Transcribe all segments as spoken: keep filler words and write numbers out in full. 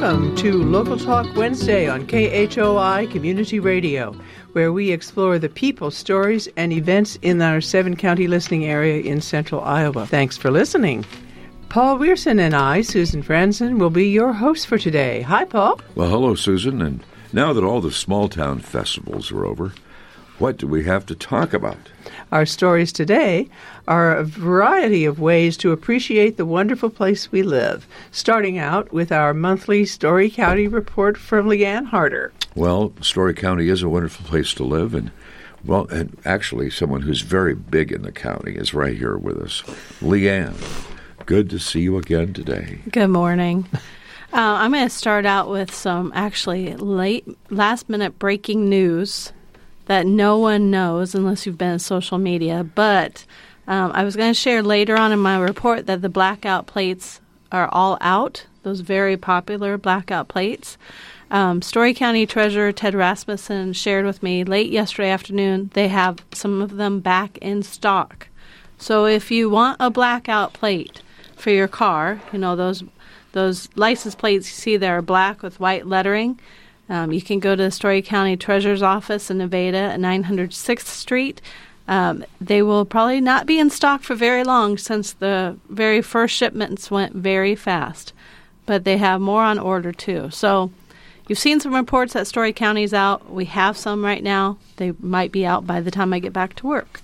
Welcome to Local Talk Wednesday on K H O I Community Radio, where we explore the people, stories, and events in our seven-county listening area in central Iowa. Thanks for listening. Paul Weirson and I, Susan Franzen, will be your hosts for today. Hi, Paul. Well, hello, Susan. And now that all the small-town festivals are over, what do we have to talk about? Our stories today are a variety of ways to appreciate the wonderful place we live, starting out with our monthly Story County report from Leanne Harder. Well, Story County is a wonderful place to live, and well, and actually someone who's very big in the county is right here with us. Leanne, good to see you again today. Good morning. uh, I'm going to start out with some actually late, last-minute breaking news that no one knows unless you've been on social media. But um, I was going to share later on in my report that the blackout plates are all out, those very popular blackout plates. Um, Story County Treasurer Ted Rasmussen shared with me late yesterday afternoon they have some of them back in stock. So if you want a blackout plate for your car, you know, those those license plates you see there are black with white lettering, Um, you can go to the Story County Treasurer's Office in Nevada at nine hundred sixth Street. Um, they will probably not be in stock for very long since the very first shipments went very fast. But they have more on order, too. So you've seen some reports that Story County's out. We have some right now. They might be out by the time I get back to work.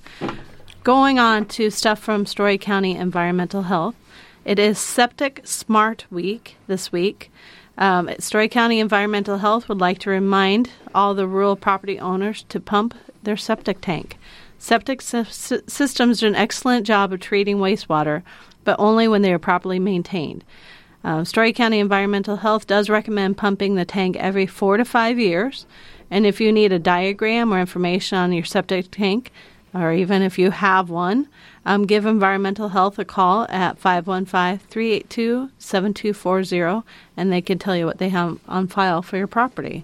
Going on to stuff from Story County Environmental Health. It is Septic Smart Week this week. Um, Story County Environmental Health would like to remind all the rural property owners to pump their septic tank. Septic sy- systems do an excellent job of treating wastewater, but only when they are properly maintained. Uh, Story County Environmental Health does recommend pumping the tank every four to five years. And if you need a diagram or information on your septic tank, or even if you have one, um, give Environmental Health a call at five one five, three eight two, seven two four zero, and they can tell you what they have on file for your property.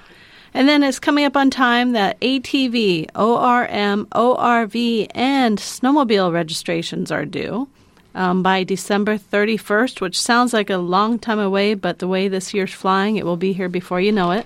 And then it's coming up on time that A T V, O R M, O R V, and snowmobile registrations are due um, by December thirty-first, which sounds like a long time away, but the way this year's flying, it will be here before you know it.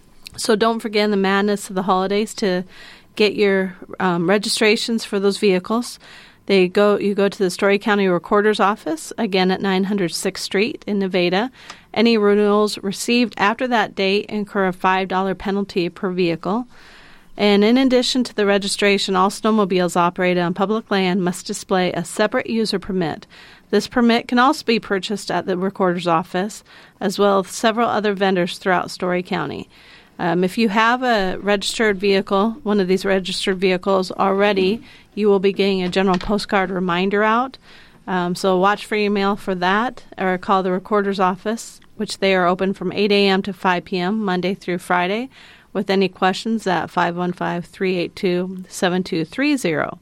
So don't forget in the madness of the holidays to get your um, registrations for those vehicles. They go. You go to the Story County Recorder's Office, again at nine hundred sixth Street in Nevada. Any renewals received after that date incur a five dollars penalty per vehicle. And in addition to the registration, all snowmobiles operated on public land must display a separate user permit. This permit can also be purchased at the Recorder's Office, as well as several other vendors throughout Story County. Um, if you have a registered vehicle, one of these registered vehicles already, you will be getting a general postcard reminder out. Um, so watch for your mail for that, or call the Recorder's Office, which they are open from eight a.m. to five p.m. Monday through Friday, with any questions at five one five, three eight two, seven two three zero.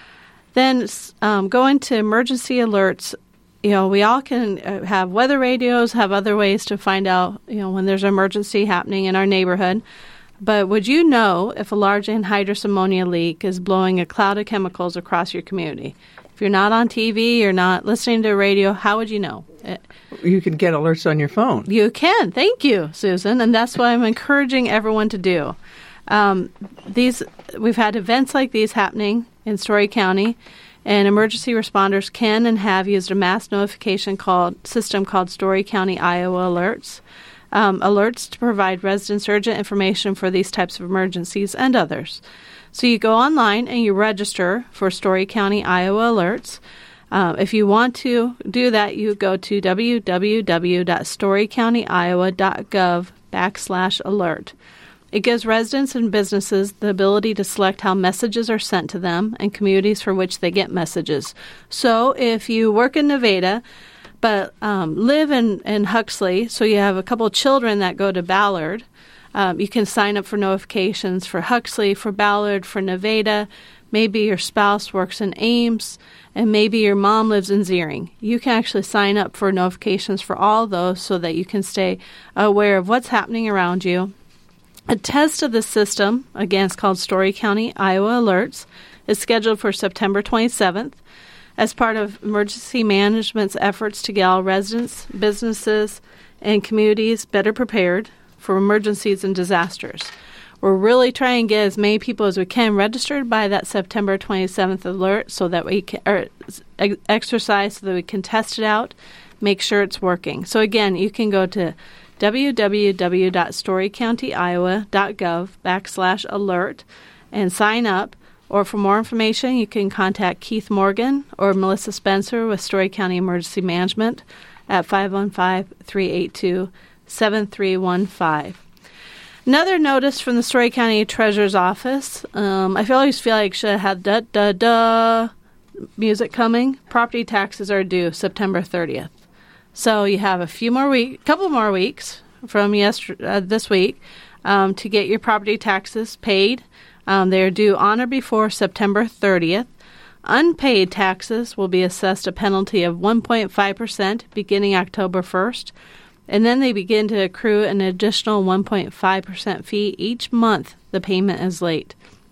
Then um, go into emergency alerts. You know, we all can have weather radios, have other ways to find out, you know, when there's an emergency happening in our neighborhood. But would you know if a large anhydrous ammonia leak is blowing a cloud of chemicals across your community? If you're not on T V, you're not listening to radio, how would you know? You can get alerts on your phone. You can. Thank you, Susan. And that's what I'm encouraging everyone to do. Um, these we've had events like these happening in Story County. And emergency responders can and have used a mass notification called system called Story County Iowa Alerts. Um, alerts to provide residents urgent information for these types of emergencies and others. So you go online and you register for Story County Iowa Alerts. Uh, if you want to do that, you go to w w w dot story county iowa dot gov backslash alert. It gives residents and businesses the ability to select how messages are sent to them and communities for which they get messages. So if you work in Nevada but um, live in, in Huxley, so you have a couple of children that go to Ballard, um, you can sign up for notifications for Huxley, for Ballard, for Nevada. Maybe your spouse works in Ames, and maybe your mom lives in Zeering. You can actually sign up for notifications for all those so that you can stay aware of what's happening around you. A test of the system, again, it's called Story County Iowa Alerts, is scheduled for September twenty-seventh. as part of emergency management's efforts to get all residents, businesses, and communities better prepared for emergencies and disasters. We're really trying to get as many people as we can registered by that September twenty-seventh alert so that we can or ex- exercise so that we can test it out, make sure it's working. So again, you can go to www.storycountyiowa.gov backslash alert and sign up. Or for more information, you can contact Keith Morgan or Melissa Spencer with Story County Emergency Management at five one five, three eight two, seven three one five. Another notice from the Story County Treasurer's Office. Um, I always feel like I should have had da-da-da music coming. Property taxes are due September thirtieth. So you have a few more weeks, couple more weeks from yesterday, uh, this week um, to get your property taxes paid. Um, they are due on or before September thirtieth. Unpaid taxes will be assessed a penalty of one point five percent beginning October first. And then they begin to accrue an additional one point five percent fee each month the payment is late.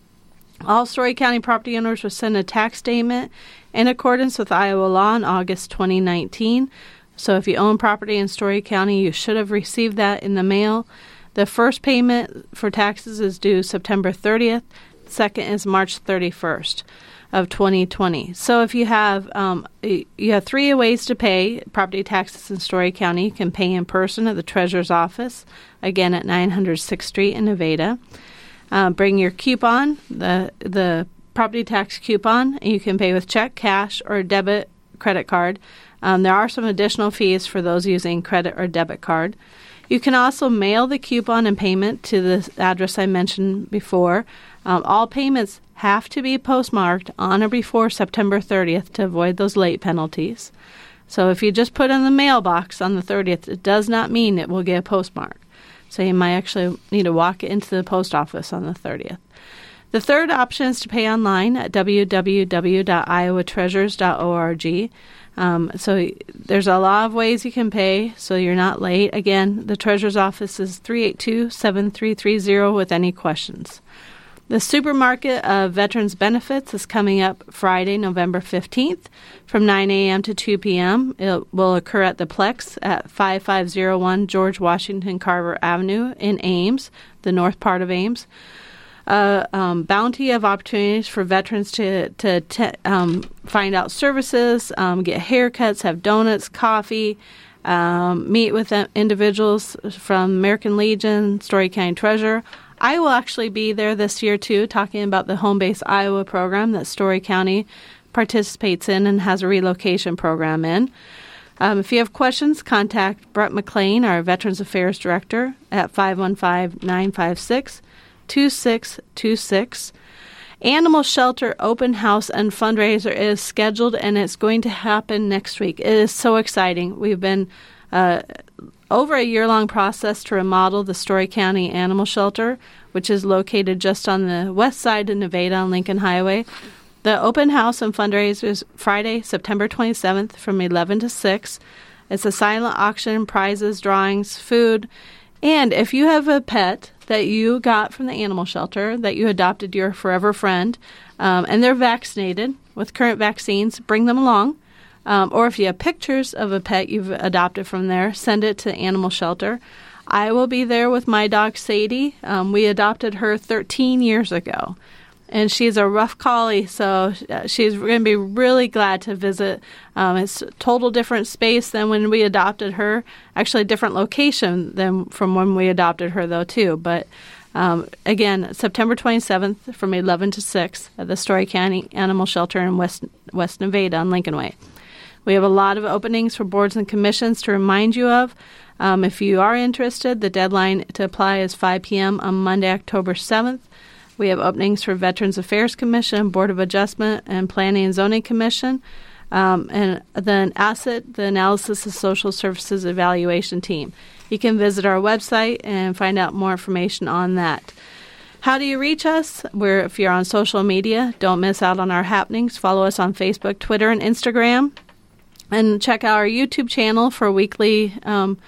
All Story County property owners will send a tax statement in accordance with Iowa law in August twenty nineteen. So if you own property in Story County, you should have received that in the mail. The first payment for taxes is due September thirtieth. The second is March thirty-first. Of twenty twenty. So if you have um, you have three ways to pay property taxes in Story County. You can pay in person at the Treasurer's Office, again at nine hundred sixth Street in Nevada. Uh, bring your coupon, the the property tax coupon. And you can pay with check, cash, or debit credit card. Um, there are some additional fees for those using credit or debit card. You can also mail the coupon and payment to the address I mentioned before. Um, all payments have to be postmarked on or before September thirtieth to avoid those late penalties. So if you just put in the mailbox on the thirtieth, it does not mean it will get a postmark. So you might actually need to walk into the post office on the thirtieth. The third option is to pay online at w w w dot iowa treasures dot org. Um, so there's a lot of ways you can pay so you're not late. Again, the Treasurer's Office is three eight two, seven three three zero with any questions. The Supermarket of Veterans Benefits is coming up Friday, November fifteenth from nine a.m. to two p.m. It will occur at the Plex at five five zero one George Washington Carver Avenue in Ames, the north part of Ames. A uh, um, bounty of opportunities for veterans to, to te- um, find out services, um, get haircuts, have donuts, coffee, um, meet with individuals from American Legion, Story County Treasure. I will actually be there this year, too, talking about the Home Base Iowa program that Story County participates in and has a relocation program in. Um, if you have questions, contact Brett McLean, our Veterans Affairs Director, at five one five, nine five six, two six two six. Animal Shelter Open House and Fundraiser is scheduled, and it's going to happen next week. It is so exciting. We've been uh, over a year-long process to remodel the Story County Animal Shelter, which is located just on the west side of Nevada on Lincoln Highway. The open house and fundraiser is Friday, September twenty-seventh from eleven to six. It's a silent auction, prizes, drawings, food. And if you have a pet that you got from the animal shelter, that you adopted your forever friend, um, and they're vaccinated with current vaccines, bring them along. Um, or if you have pictures of a pet you've adopted from there, send it to the animal shelter. I will be there with my dog, Sadie. Um, we adopted her thirteen years ago. And she's a rough collie, so she's going to be really glad to visit. Um, it's a total different space than when we adopted her. Actually, a different location than from when we adopted her, though, too. But, um, again, September twenty-seventh from eleven to six at the Story County Animal Shelter in West, West Nevada on Lincoln Way. We have a lot of openings for boards and commissions to remind you of. Um, if you are interested, the deadline to apply is five p.m. on Monday, October seventh. We have openings for Veterans Affairs Commission, Board of Adjustment, and Planning and Zoning Commission, um, and then ASSET, the Analysis of Social Services Evaluation Team. You can visit our website and find out more information on that. How do you reach us? We're, if you're on social media, don't miss out on our happenings. Follow us on Facebook, Twitter, and Instagram. And check out our YouTube channel for weekly um,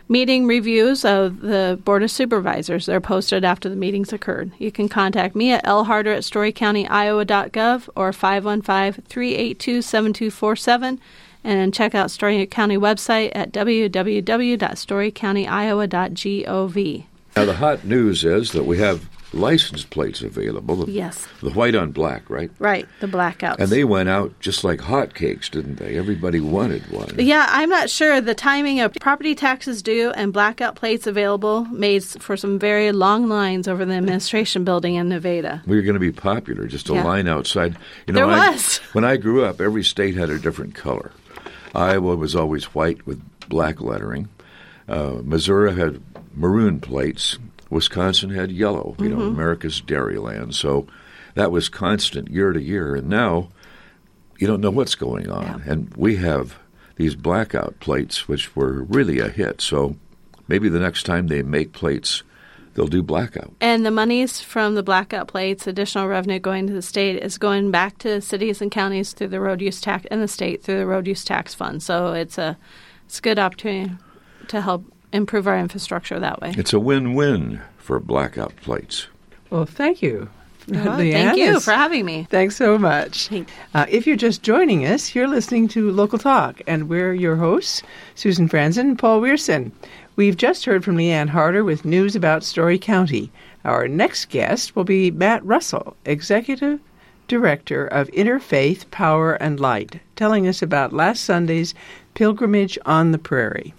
meeting reviews of the Board of Supervisors. They're posted after the meetings occurred. You can contact me at l harder at story county iowa dot gov or five one five, three eight two, seven two four seven, and check out Story County website at w w w dot story county iowa dot gov. Now, the hot news is that we have license plates available. The, Yes. The white on black, right? Right, the blackouts. And they went out just like hotcakes, didn't they? Everybody wanted one. Yeah, I'm not sure. The timing of property taxes due and blackout plates available made for some very long lines over the administration building in Nevada. We were going to be popular, just a Yeah. line outside. You know, There I, was. When I grew up, every state had a different color. Iowa was always white with black lettering. Uh, Missouri had maroon plates. Wisconsin had yellow, you mm-hmm. know, America's Dairyland. So that was constant year to year. And now you don't know what's going on. Yeah. And we have these blackout plates, which were really a hit. So maybe the next time they make plates, they'll do blackout. And the monies from the blackout plates, additional revenue going to the state, is going back to cities and counties through the road use tax, and the state through the road use tax fund. So it's a it's a good opportunity to help improve our infrastructure that way. It's a win-win for blackout plates. Well, thank you. Well, Leanne, thank you for having me. Thanks so much. Uh, if you're just joining us, you're listening to Local Talk, and we're your hosts, Susan Franzen and Paul Weirson. We've just heard from Leanne Harder with news about Story County. Our next guest will be Matt Russell, Executive Director of Interfaith Power and Light, telling us about last Sunday's pilgrimage on the prairie.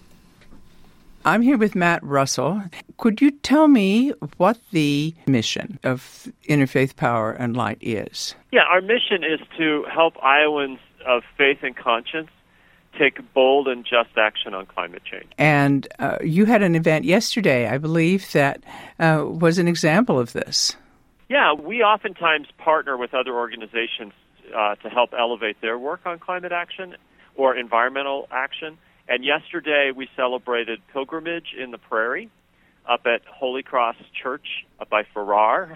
I'm here with Matt Russell. Could you tell me what the mission of Interfaith Power and Light is? Yeah, our mission is to help Iowans of faith and conscience take bold and just action on climate change. And uh, you had an event yesterday, I believe, that uh, was an example of this. Yeah, we oftentimes partner with other organizations uh, to help elevate their work on climate action or environmental action. And yesterday we celebrated Pilgrimage in the Prairie up at Holy Cross Church up by Farrar,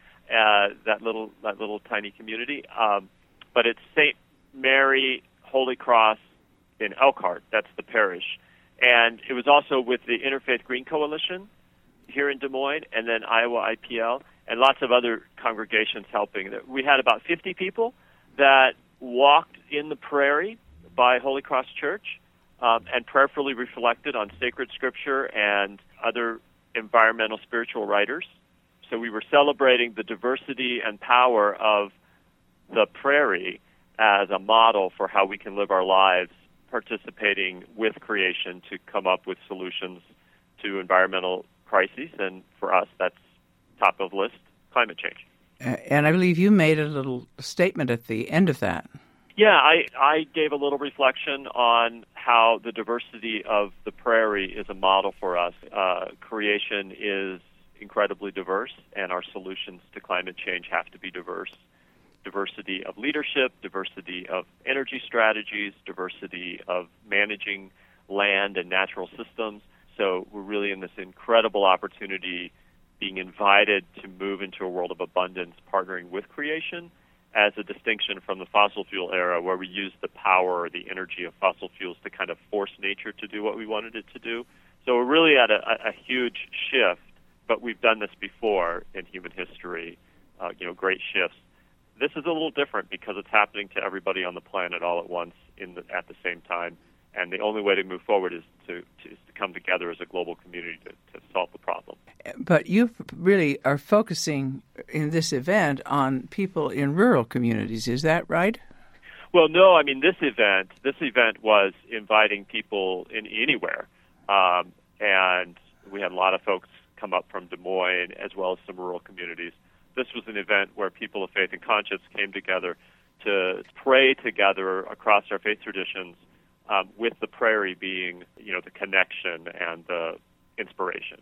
uh, that little that little tiny community. Um, but it's Saint Mary Holy Cross in Elkhart. That's the parish. And it was also with the Interfaith Green Coalition here in Des Moines, and then Iowa I P L, and lots of other congregations helping. We had about fifty people that walked in the prairie by Holy Cross Church, Um, and prayerfully reflected on sacred scripture and other environmental spiritual writers. So we were celebrating the diversity and power of the prairie as a model for how we can live our lives, participating with creation to come up with solutions to environmental crises. And for us, that's top of list, climate change. And I believe you made a little statement at the end of that. Yeah, I, I gave a little reflection on how the diversity of the prairie is a model for us. Uh, creation is incredibly diverse, and our solutions to climate change have to be diverse. Diversity of leadership, diversity of energy strategies, diversity of managing land and natural systems. So we're really in this incredible opportunity, being invited to move into a world of abundance, partnering with creation, as a distinction from the fossil fuel era, where we used the power or the energy of fossil fuels to kind of force nature to do what we wanted it to do. So we're really at a, a huge shift, but we've done this before in human history, uh, you know, great shifts. This is a little different because it's happening to everybody on the planet all at once in the, at the same time. And the only way to move forward is to, to, is to come together as a global community to, to solve the problem. But you really are focusing in this event on people in rural communities. Is that right? Well, no. I mean, this event, this event was inviting people in anywhere. Um, and we had a lot of folks come up from Des Moines as well as some rural communities. This was an event where people of faith and conscience came together to pray together across our faith traditions, Um, with the prairie being, you know, the connection and the inspiration.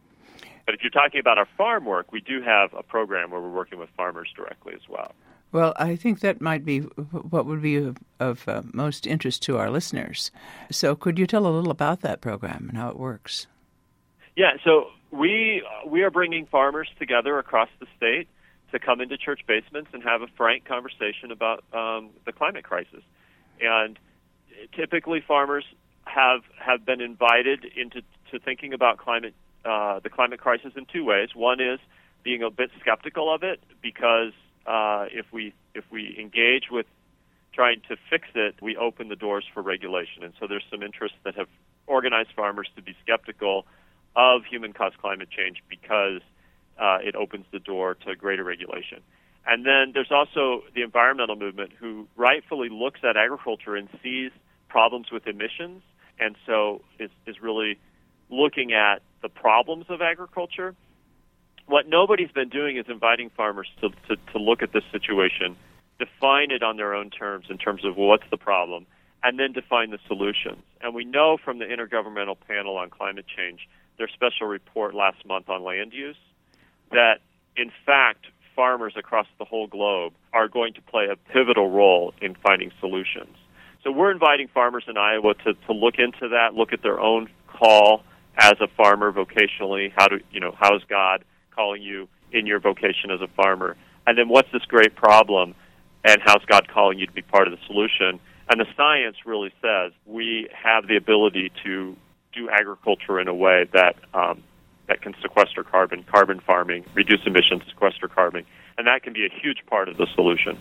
But if you're talking about our farm work, we do have a program where we're working with farmers directly as well. Well, I think that might be what would be of, of uh, most interest to our listeners. So could you tell a little about that program and how it works? Yeah, so we we are bringing farmers together across the state to come into church basements and have a frank conversation about um, the climate crisis. And typically farmers have have been invited into to thinking about climate, uh, the climate crisis in two ways. One is being a bit skeptical of it, because uh, if we if we engage with trying to fix it, we open the doors for regulation. And so there's some interests that have organized farmers to be skeptical of human-caused climate change because uh, it opens the door to greater regulation. And then there's also the environmental movement, who rightfully looks at agriculture and sees problems with emissions, and so is, is really looking at the problems of agriculture. What nobody's been doing is inviting farmers to, to, to look at this situation, define it on their own terms in terms of what's the problem, and then define the solutions. And we know from the Intergovernmental Panel on Climate Change, their special report last month on land use, that in fact farmers across the whole globe are going to play a pivotal role in finding solutions. So we're inviting farmers in Iowa to, to look into that, look at their own call as a farmer vocationally. How do you know? How is God calling you in your vocation as a farmer? And then what's this great problem, and how's God calling you to be part of the solution? And the science really says we have the ability to do agriculture in a way that um, that can sequester carbon, carbon farming, reduce emissions, sequester carbon, and that can be a huge part of the solution.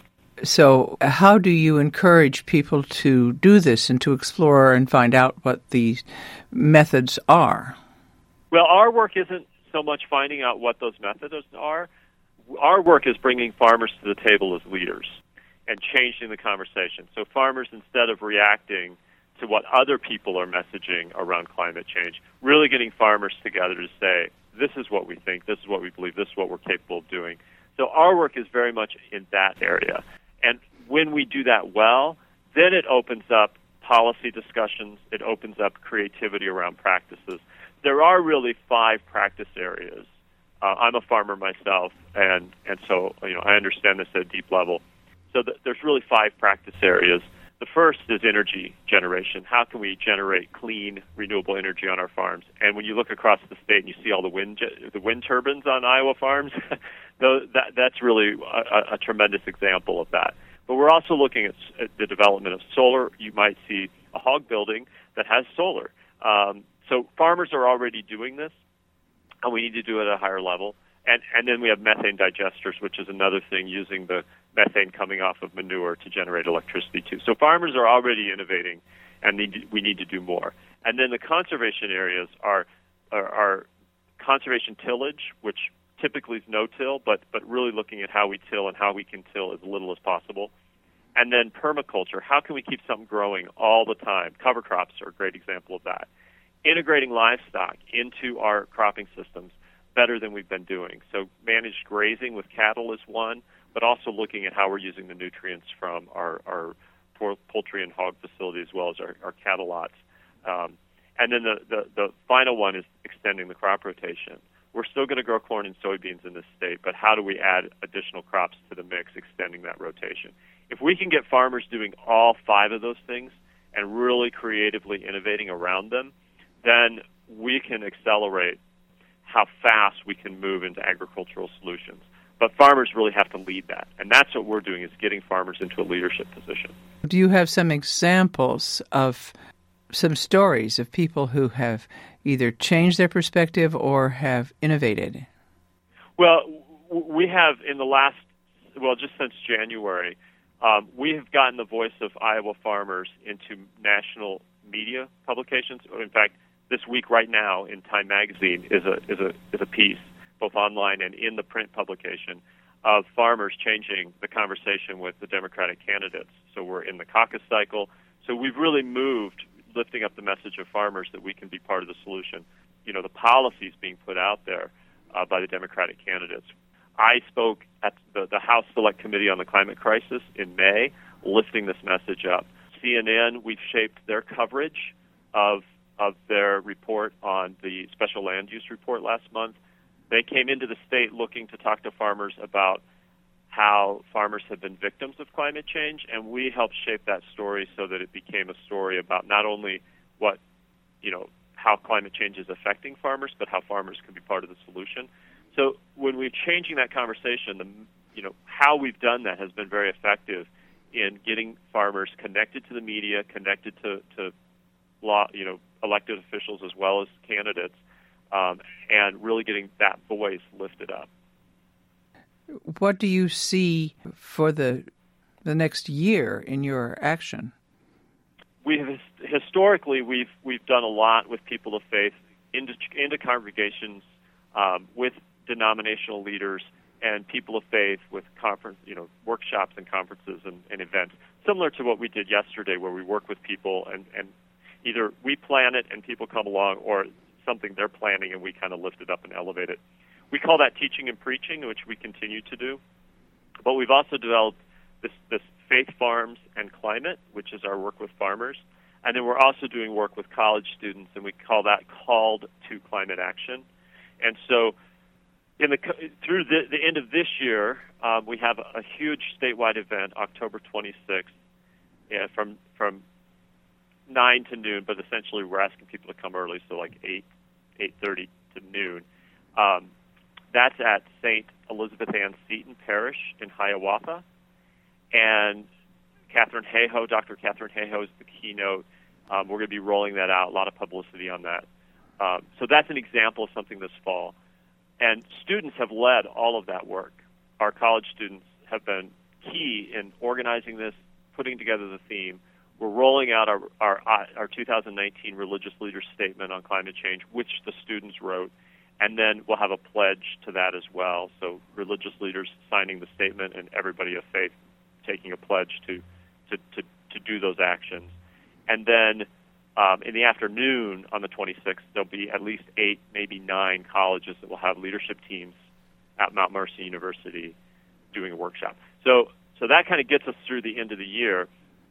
So how do you encourage people to do this and to explore and find out what these methods are? Well, our work isn't so much finding out what those methods are. Our work is bringing farmers to the table as leaders and changing the conversation. So farmers, instead of reacting to what other people are messaging around climate change, really getting farmers together to say, this is what we think, this is what we believe, this is what we're capable of doing. So our work is very much in that area. And when we do that well, then it opens up policy discussions, it opens up creativity around practices. There are really five practice areas. Uh, I'm a farmer myself, and, and so you know I understand this at a deep level. So th- there's really five practice areas. The first is energy generation. How can we generate clean, renewable energy on our farms? And when you look across the state and you see all the wind ge- the wind turbines on Iowa farms, those, that, that's really a, a tremendous example of that. But we're also looking at, at the development of solar. You might see a hog building that has solar. Um, so farmers are already doing this, and we need to do it at a higher level. And, and then we have methane digesters, which is another thing, using the methane coming off of manure to generate electricity too. So farmers are already innovating, and need to, we need to do more. And then the conservation areas are, are, are conservation tillage, which typically is no-till, but, but really looking at how we till and how we can till as little as possible. And then permaculture, how can we keep something growing all the time? Cover crops are a great example of that. Integrating livestock into our cropping systems better than we've been doing. So managed grazing with cattle is one, but also looking at how we're using the nutrients from our, our poultry and hog facility, as well as our, our cattle lots. Um, and then the, the, the final one is extending the crop rotation. We're still going to grow corn and soybeans in this state, but how do we add additional crops to the mix, extending that rotation? If we can get farmers doing all five of those things and really creatively innovating around them, then we can accelerate how fast we can move into agricultural solutions. But farmers really have to lead that, and that's what we're doing, is getting farmers into a leadership position. Do you have some examples of some stories of people who have either changed their perspective or have innovated? Well, we have in the last, well, just since January, um, we have gotten the voice of Iowa farmers into national media publications. In fact, this week, right now, in Time Magazine is a is a is a piece, both online and in the print publication, of farmers changing the conversation with the Democratic candidates. So we're in the caucus cycle. So we've really moved, lifting up the message of farmers that we can be part of the solution. You know, the policies being put out there uh, by the Democratic candidates. I spoke at the, the House Select Committee on the Climate Crisis in May, lifting this message up. C N N, we've shaped their coverage of of their report on the special land use report last month. They came into the state looking to talk to farmers about how farmers have been victims of climate change, and we helped shape that story so that it became a story about not only what, you know, how climate change is affecting farmers, but how farmers can be part of the solution. So when we're changing that conversation, the, you know, how we've done that has been very effective in getting farmers connected to the media, connected to, to law, you know, elected officials as well as candidates, um, and really getting that voice lifted up. What do you see for the the next year in your action? We have historically we've we've done a lot with people of faith into into congregations um, with denominational leaders and people of faith with conference, you know, workshops and conferences and, and events, similar to what we did yesterday, where we work with people and, and either we plan it and people come along, or something they're planning and we kind of lift it up and elevate it. We call that teaching and preaching, which we continue to do. But we've also developed this, this Faith Farms and Climate, which is our work with farmers. And then we're also doing work with college students, and we call that Called to Climate Action. And so in the through the, the end of this year, um, we have a, a huge statewide event, October twenty-sixth, yeah, from from nine to noon, but essentially we're asking people to come early, so like eight, eight thirty to noon. Um, That's at Saint Elizabeth Ann Seton Parish in Hiawatha. And Catherine Hayhoe, Doctor Catherine Hayhoe is the keynote. Um, we're going to be rolling that out, a lot of publicity on that. Um, so that's an example of something this fall. And students have led all of that work. Our college students have been key in organizing this, putting together the theme. We're rolling out our, our, our two thousand nineteen Religious Leaders Statement on Climate Change, which the students wrote. And then we'll have a pledge to that as well. So religious leaders signing the statement and everybody of faith taking a pledge to to, to, to do those actions. And then um, in the afternoon on the twenty-sixth, there'll be at least eight, maybe nine colleges that will have leadership teams at Mount Mercy University doing a workshop. So, so that kind of gets us through the end of the year.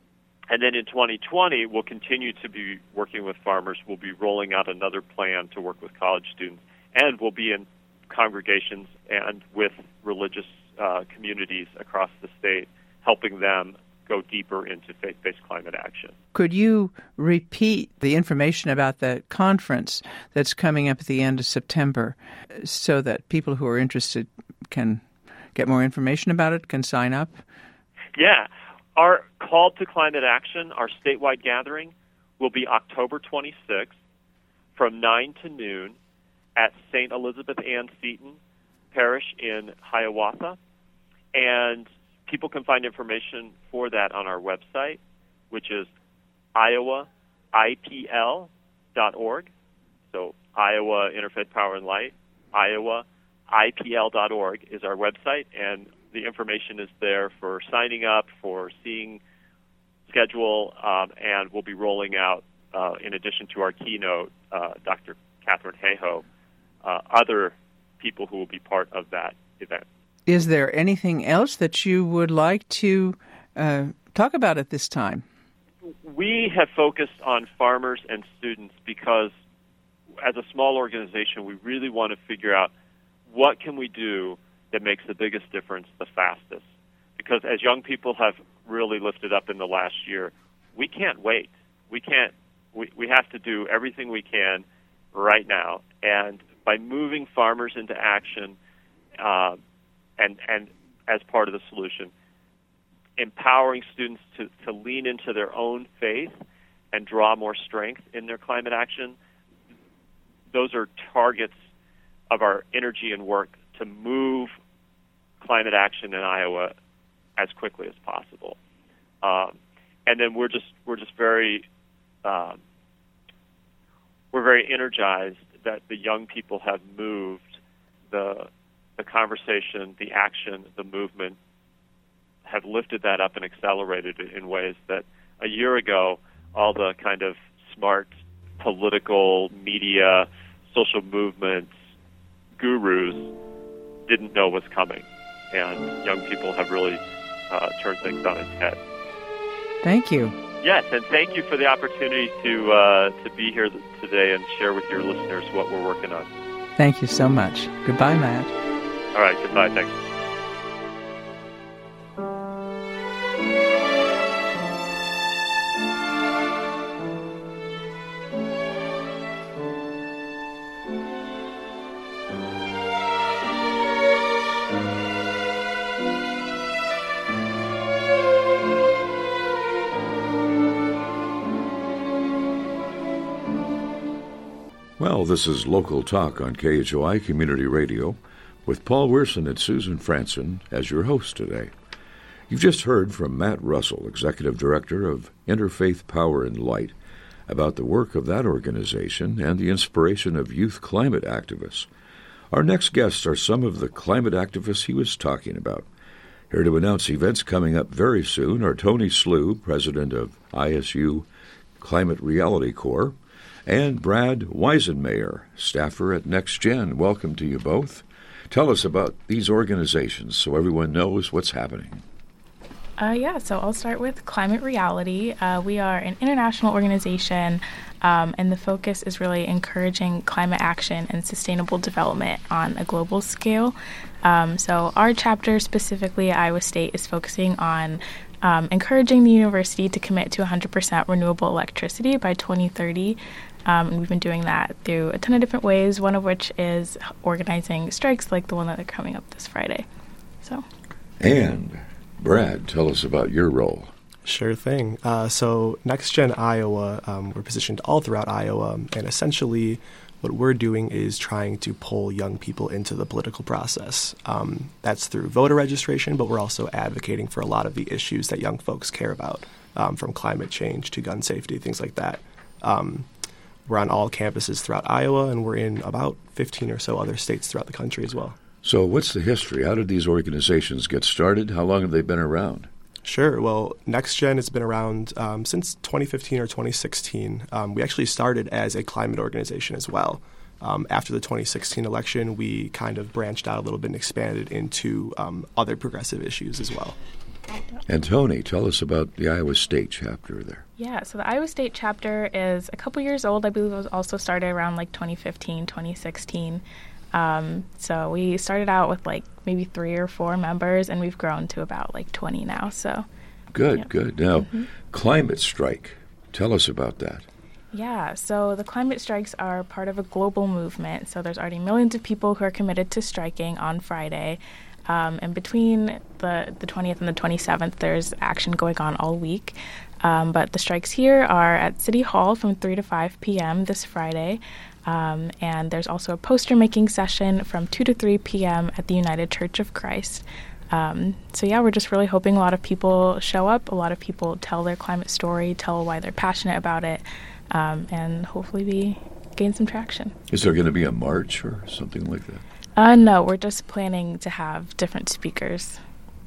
And then in twenty twenty, we'll continue to be working with farmers. We'll be rolling out another plan to work with college students. And we'll be in congregations and with religious uh, communities across the state, helping them go deeper into faith-based climate action. Could you repeat the information about the conference that's coming up at the end of September so that people who are interested can get more information about it, can sign up? Yeah. Our Call to Climate Action, our statewide gathering, will be October twenty-sixth from nine to noon at Saint Elizabeth Ann Seton Parish in Hiawatha. And people can find information for that on our website, which is iowa I P L dot org. So Iowa Interfaith Power and Light, Iowa I P L dot org is our website, and the information is there for signing up, for seeing schedule, um, and we'll be rolling out, uh, in addition to our keynote, uh, Doctor Catherine Hayhoe, uh, other people who will be part of that event. Is there anything else that you would like to uh, talk about at this time? We have focused on farmers and students because as a small organization, we really want to figure out what can we do that makes the biggest difference the fastest. Because as young people have really lifted up in the last year, we can't wait. We can't. We, we have to do everything we can right now. And by moving farmers into action, uh, and and as part of the solution, empowering students to, to lean into their own faith and draw more strength in their climate action, those are targets of our energy and work to move climate action in Iowa as quickly as possible. Um, and then we're just we're just very um, we're very energized that the young people have moved the the conversation, the action, the movement, have lifted that up and accelerated it in ways that a year ago all the kind of smart political media, social movements, gurus didn't know was coming. And young people have really uh, turned things on its head. Thank you. Yes, and thank you for the opportunity to uh, to be here today and share with your listeners what we're working on. Thank you so much. Goodbye, Matt. All right, goodbye. Thanks. Well, this is Local Talk on K H O I Community Radio with Paul Wierson and Susan Franson as your host today. You've just heard from Matt Russell, Executive Director of Interfaith Power and Light, about the work of that organization and the inspiration of youth climate activists. Our next guests are some of the climate activists he was talking about. Here to announce events coming up very soon are Tony Slew, President of I S U Climate Reality Corps, and Brad Weisenmayer, staffer at NextGen. Welcome to you both. Tell us about these organizations so everyone knows what's happening. Uh, yeah, so I'll start with Climate Reality. Uh, we are an international organization, um, and the focus is really encouraging climate action and sustainable development on a global scale. Um, so our chapter, specifically at Iowa State, is focusing on um, encouraging the university to commit to one hundred percent renewable electricity by twenty thirty. Um, and we've been doing that through a ton of different ways, one of which is organizing strikes like the one that are coming up this Friday. So, And Brad, tell us about your role. Sure thing. Uh, so NextGen Iowa, um, we're positioned all throughout Iowa, and essentially what we're doing is trying to pull young people into the political process. Um, that's through voter registration, but we're also advocating for a lot of the issues that young folks care about, um, from climate change to gun safety, things like that. Um, we're on all campuses throughout Iowa, and we're in about fifteen or so other states throughout the country as well. So what's the history? How did these organizations get started? How long have they been around? Sure. Well, NextGen has been around um, since twenty fifteen or twenty sixteen. Um, we actually started as a climate organization as well. Um, after the twenty sixteen election, we kind of branched out a little bit and expanded into um, other progressive issues as well. And Tony, tell us about the Iowa State chapter there. yeah, so the Iowa State chapter is a couple years old. I believe it was also started around like twenty fifteen, twenty sixteen. Um, so we started out with like maybe three or four members, and we've grown to about like twenty now. So Good, yeah. good. Now, Mm-hmm. Climate Strike. Tell us about that. Yeah, so the climate strikes are part of a global movement. So there's already millions of people who are committed to striking on Friday. Um, and between the, the twentieth and the twenty-seventh, there's action going on all week. Um, but the strikes here are at City Hall from three to five p.m. this Friday. Um, and there's also a poster-making session from two to three p.m. at the United Church of Christ. Um, so, yeah, we're just really hoping a lot of people show up, a lot of people tell their climate story, tell why they're passionate about it, um, and hopefully we gain some traction. Is there going to be a march or something like that? Uh, no, we're just planning to have different speakers.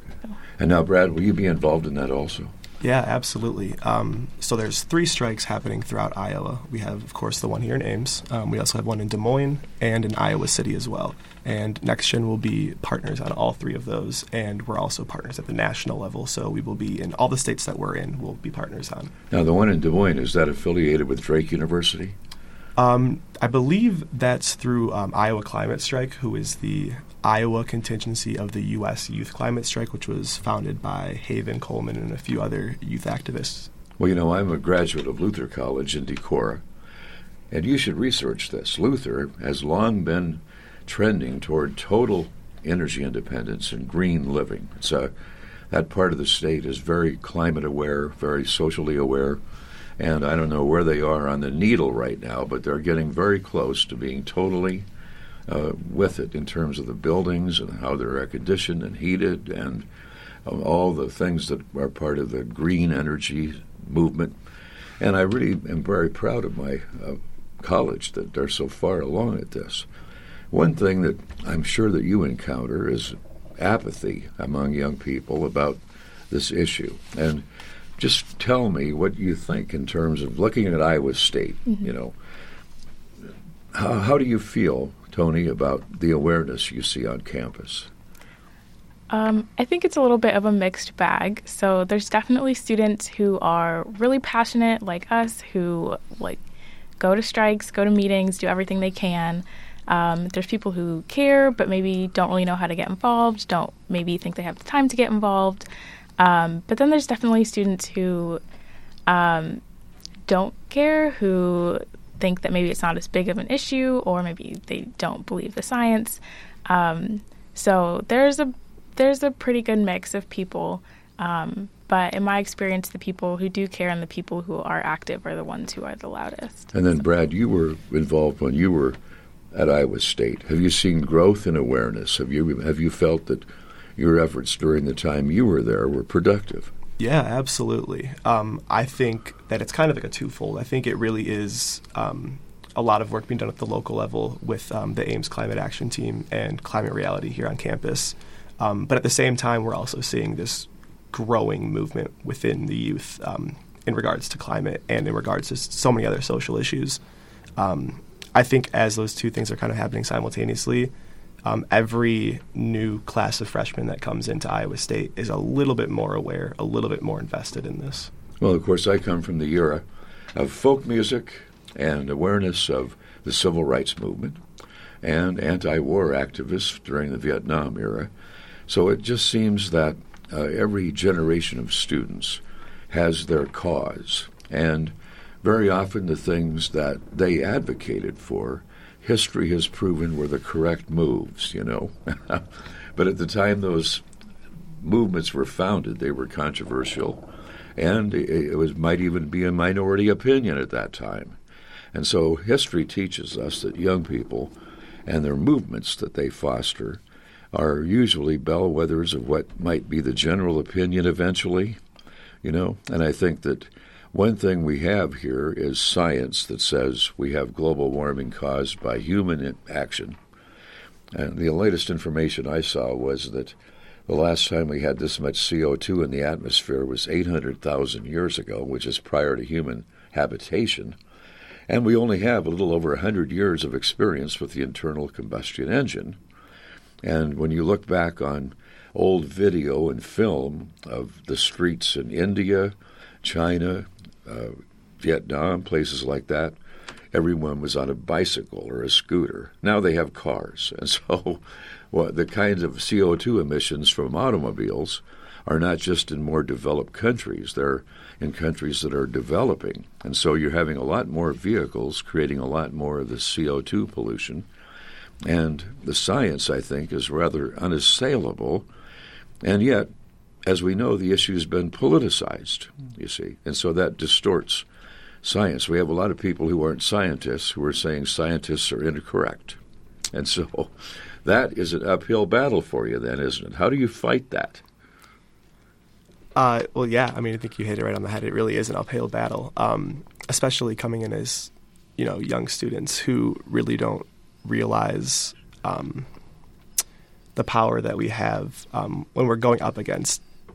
And now, Brad, will you be involved in that also? Yeah, absolutely. Um, so there's three strikes happening throughout Iowa. We have, of course, the one here in Ames. Um, we also have one in Des Moines and in Iowa City as well. And NextGen will be partners on all three of those, and we're also partners at the national level. So we will be in all the states that we're in, we'll be partners on. Now, the one in Des Moines, is that affiliated with Drake University? Um, I believe that's through um, Iowa Climate Strike, who is the Iowa contingency of the U S Youth Climate Strike, which was founded by Haven Coleman and a few other youth activists. Well, you know, I'm a graduate of Luther College in Decorah, and you should research this. Luther has long been trending toward total energy independence and green living. So that part of the state is very climate aware, very socially aware, and I don't know where they are on the needle right now, but they're getting very close to being totally uh, with it in terms of the buildings and how they're air-conditioned and heated and uh, all the things that are part of the green energy movement. And I really am very proud of my uh, college that they're so far along at this. One thing that I'm sure that you encounter is apathy among young people about this issue. And just tell me what you think in terms of looking at Iowa State, mm-hmm. you know. How, how do you feel, Tony, about the awareness you see on campus? Um, I think it's a little bit of a mixed bag. So there's definitely students who are really passionate like us, who like go to strikes, go to meetings, do everything they can. Um, there's people who care but maybe don't really know how to get involved, don't maybe think they have the time to get involved. Um, but then there's definitely students who um, don't care, who think that maybe it's not as big of an issue, or maybe they don't believe the science. Um, so there's a there's a pretty good mix of people. Um, But in my experience, the people who do care and the people who are active are the ones who are the loudest. And then, Brad, you were involved when you were at Iowa State. Have you seen growth in awareness? Have you have you felt that your efforts during the time you were there were productive? Yeah, absolutely. Um, I think that it's kind of like a twofold. I think it really is um, a lot of work being done at the local level with um, the Ames Climate Action Team and Climate Reality here on campus. Um, but at the same time, we're also seeing this growing movement within the youth um, in regards to climate and in regards to so many other social issues. Um, I think as those two things are kind of happening simultaneously, um, every new class of freshmen that comes into Iowa State is a little bit more aware, a little bit more invested in this. Well, of course, I come from the era of folk music and awareness of the civil rights movement and anti-war activists during the Vietnam era. So it just seems that uh, every generation of students has their cause, and very often the things that they advocated for, history has proven were the correct moves, you know. But at the time those movements were founded, they were controversial, and it was might even be a minority opinion at that time. And so history teaches us that young people and their movements that they foster are usually bellwethers of what might be the general opinion eventually, you know. And I think that one thing we have here is science that says we have global warming caused by human action. And the latest information I saw was that the last time we had this much C O two in the atmosphere was eight hundred thousand years ago, which is prior to human habitation. And we only have a little over one hundred years of experience with the internal combustion engine. And when you look back on old video and film of the streets in India, China, uh, Vietnam, places like that, everyone was on a bicycle or a scooter. Now they have cars. And so well, the kinds of C O two emissions from automobiles are not just in more developed countries. They're in countries that are developing. And so you're having a lot more vehicles creating a lot more of the C O two pollution. And the science, I think, is rather unassailable. And yet, as we know, the issue has been politicized, you see. And so that distorts science. We have a lot of people who aren't scientists who are saying scientists are incorrect. And so that is an uphill battle for you then, isn't it? How do you fight that? Uh, well, yeah, I mean, I think you hit it right on the head. It really is an uphill battle, um, especially coming in as, you know, young students who really don't realize um, the power that we have um, when we're going up against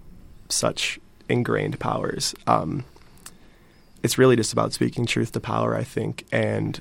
such ingrained powers. Um, it's really just about speaking truth to power, I think, and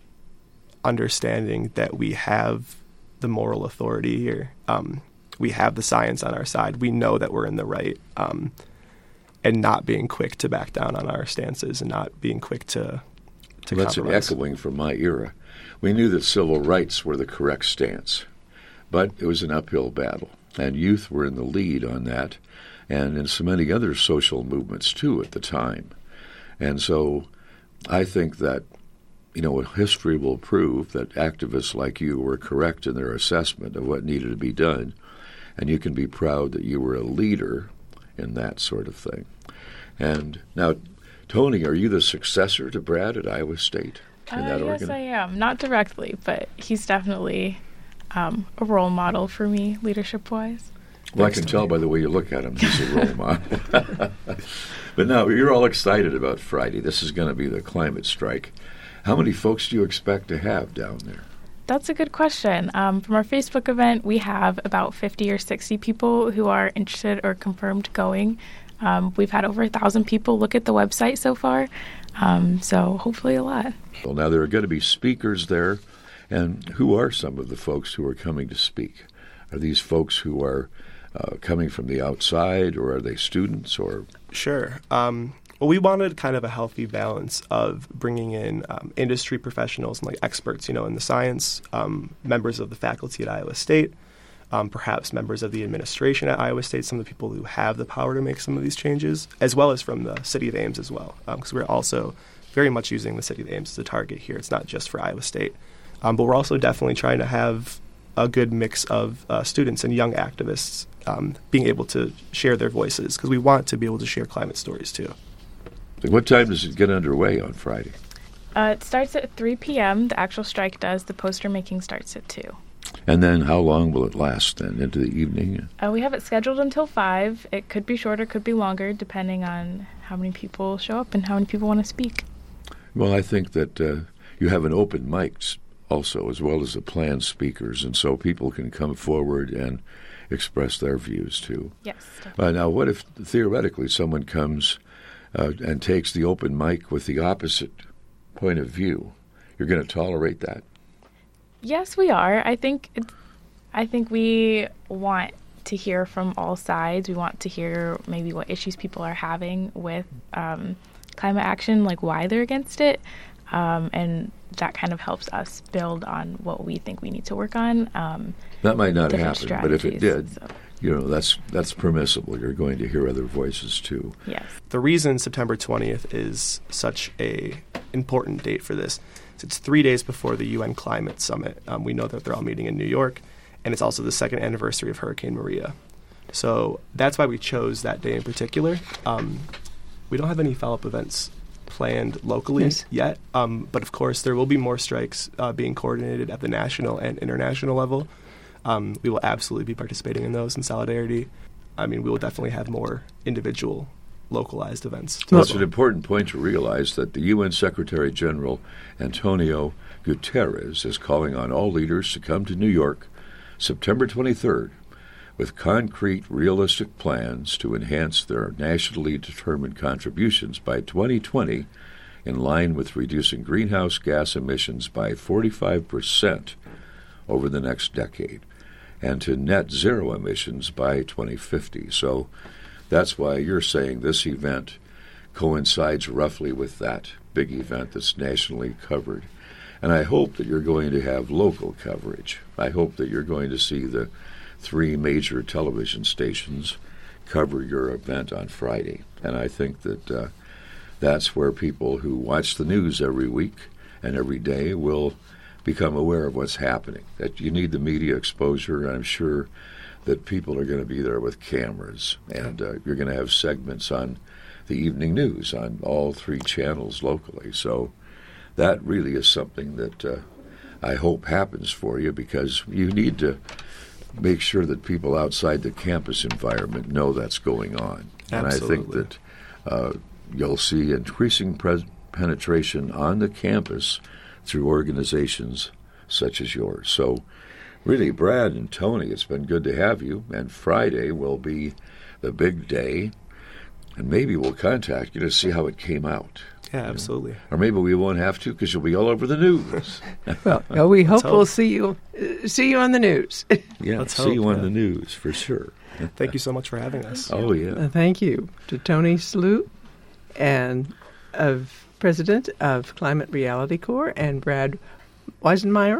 understanding that we have the moral authority here. Um, we have the science on our side. We know that we're in the right, um, and not being quick to back down on our stances and not being quick to, to well, that's compromise. an echoing from my era. We knew that civil rights were the correct stance, but it was an uphill battle, and youth were in the lead on that, and in so many other social movements, too, at the time. And so I think that, you know, history will prove that activists like you were correct in their assessment of what needed to be done, and you can be proud that you were a leader in that sort of thing. And now, Tony, are you the successor to Brad at Iowa State? In uh, that yes, organ? I am. Not directly, but he's definitely um, a role model for me, leadership-wise. Well, I can tell by the way you look at him, he's a role model. But now, you're all excited about Friday. This is going to be the climate strike. How many folks do you expect to have down there? That's a good question. Um, from our Facebook event, we have about fifty or sixty people who are interested or confirmed going. Um, we've had over a thousand people look at the website so far, um, so hopefully a lot. Well, now there are going to be speakers there, and who are some of the folks who are coming to speak? Are these folks who are uh, coming from the outside, or are they students? Or Sure. Um, well, we wanted kind of a healthy balance of bringing in um, industry professionals and like experts, you know, in the science, um, members of the faculty at Iowa State, um, perhaps members of the administration at Iowa State, some of the people who have the power to make some of these changes, as well as from the city of Ames as well, because um, we're also very much using the city of Ames as a target here. It's not just for Iowa State. Um, but we're also definitely trying to have a good mix of uh, students and young activists um, being able to share their voices, because we want to be able to share climate stories too. What time does it get underway on Friday? Uh, it starts at three p.m. The actual strike does. The poster making starts at two. And then how long will it last then, into the evening? Uh, we have it scheduled until five. It could be shorter, could be longer, depending on how many people show up and how many people want to speak. Well, I think that uh, you have an open mic also, as well as the planned speakers, and so people can come forward and express their views too. Yes. Uh, now, what if theoretically someone comes uh, and takes the open mic with the opposite point of view? You're going to tolerate that? Yes, we are. I think it's, I think we want to hear from all sides. We want to hear maybe what issues people are having with um, climate action, like why they're against it, um, and that kind of helps us build on what we think we need to work on. Um, that might not different happen, but if it did, so. you know, that's that's permissible. You're going to hear other voices too. Yes. The reason September twentieth is such a important date for this, it's three days before the U N Climate Summit. Um, we know that they're all meeting in New York, and it's also the second anniversary of Hurricane Maria. So that's why we chose that day in particular. Um, we don't have any follow-up events planned locally yes. yet, um, but of course there will be more strikes uh, being coordinated at the national and international level. Um, we will absolutely be participating in those in solidarity. I mean, we will definitely have more individual localized events. Well, it's an important point to realize that the U N Secretary General Antonio Guterres is calling on all leaders to come to New York September twenty-third with concrete, realistic plans to enhance their nationally determined contributions by twenty twenty in line with reducing greenhouse gas emissions by forty-five percent over the next decade and to net zero emissions by twenty fifty. So that's why you're saying this event coincides roughly with that big event that's nationally covered. And I hope that you're going to have local coverage. I hope that you're going to see the three major television stations cover your event on Friday. And I think that uh, that's where people who watch the news every week and every day will become aware of what's happening. That you need the media exposure. I'm sure that people are going to be there with cameras, and uh, you're going to have segments on the evening news on all three channels locally. So that really is something that uh, I hope happens for you, because you need to make sure that people outside the campus environment know that's going on. Absolutely. And I think that uh, you'll see increasing pres- penetration on the campus through organizations such as yours. So really, Brad and Tony, it's been good to have you, and Friday will be the big day, and maybe we'll contact you to see how it came out. Yeah, absolutely. You know? Or maybe we won't have to, because you'll be all over the news. Well, well, we hope, hope we'll see you uh, see you on the news. Yeah, Let's see hope, you on yeah. the news, for sure. Thank you so much for having us. Oh, yeah. Uh, thank you to Tony Sloot, and of President of Climate Reality Corps, and Brad Weisenmeyer,